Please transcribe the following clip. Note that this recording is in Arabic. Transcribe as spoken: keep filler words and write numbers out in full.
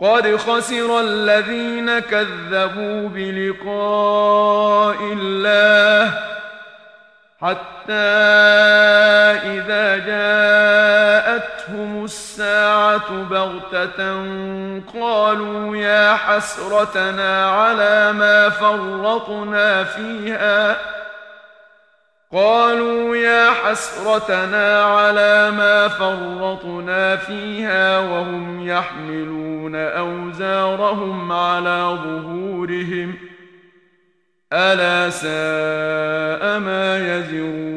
قد خسر الذين كذبوا بلقاء الله حتى إذا جاءتهم الساعة بغتة قالوا يا حسرتنا على ما فرطنا فيها قالوا يا حسرتنا على ما فرطنا فيها وهم يحملون أوزارهم على ظهورهم ألا ساء ما يزرون